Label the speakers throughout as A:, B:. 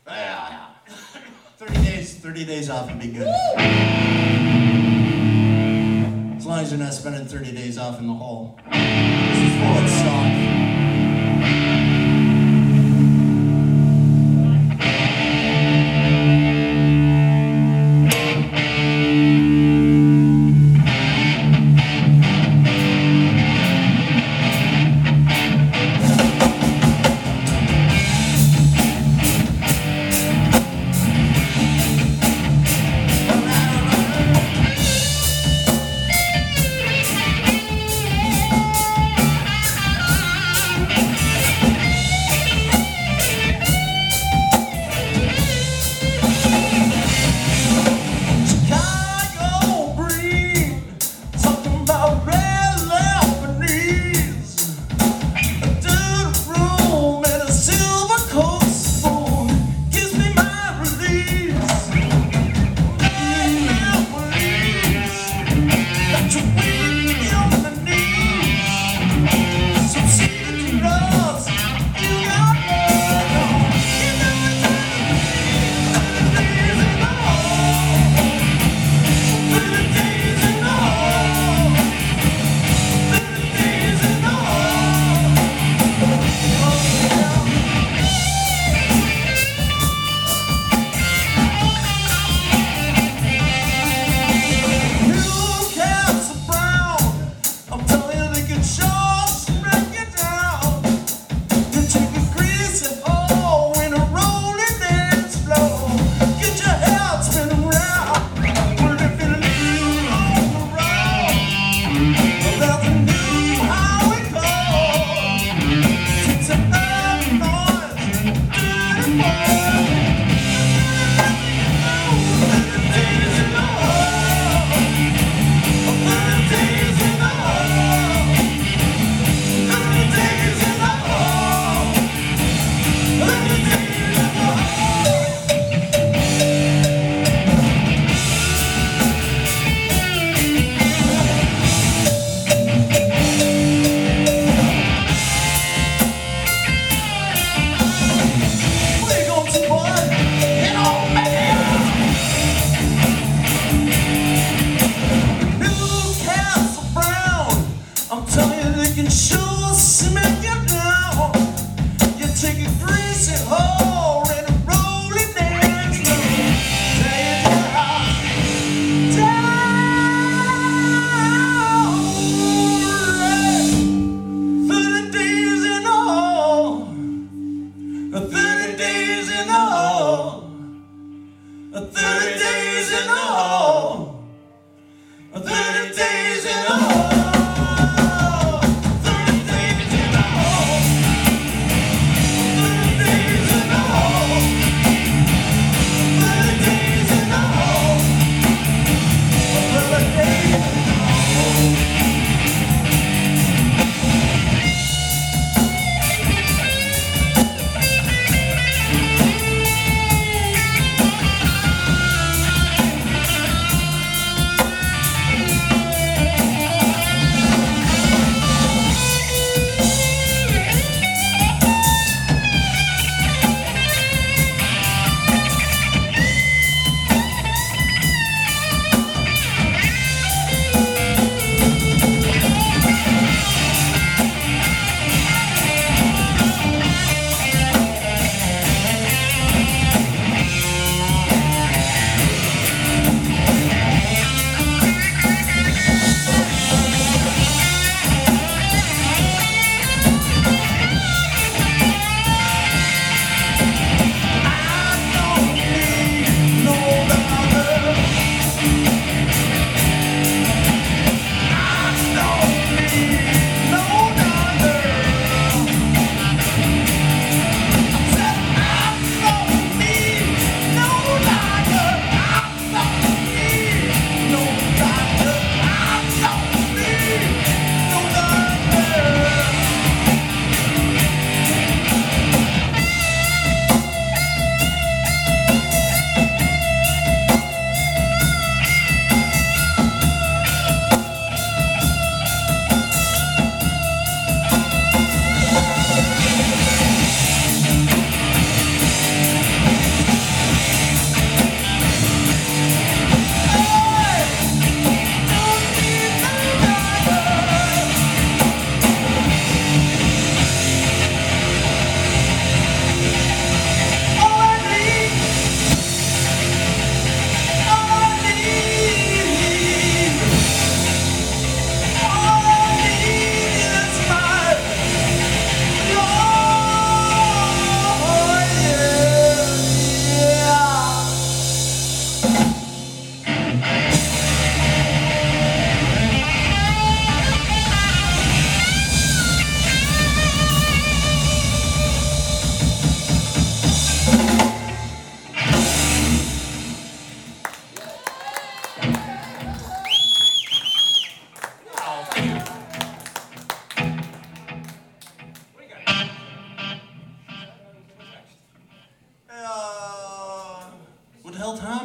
A: Yeah. 30 days off would be good. As long as you're not spending 30 days off in the hole. This is full of stock.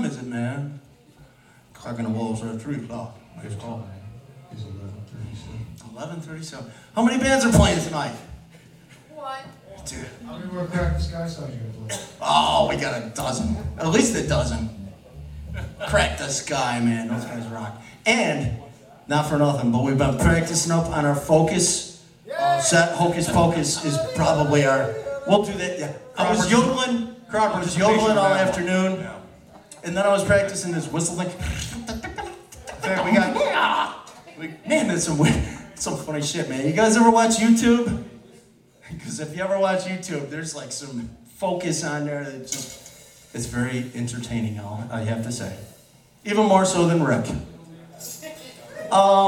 A: time is it, man? Clocking the Wolves are at 3 o'clock. Nice call.
B: It's 11:37.
A: 11:37. How many bands are playing tonight?
C: What?
A: Dude.
B: How many more Crack the Sky songs you gonna play?
A: Oh, we got a dozen. At least a dozen. Crack the Sky, man. Those guys rock. And, not for nothing, but we've been practicing up on our Focus set. Hocus Pocus is probably our... We'll do that, yeah. I was yodeling. I was yodeling all afternoon.
D: Yeah.
A: And then I was practicing this whistling. In fact, we got... Man, that's some funny shit, man. You guys ever watch YouTube? Because if you ever watch YouTube, there's like some focus on there that just, it's very entertaining, I have to say. Even more so than Rick.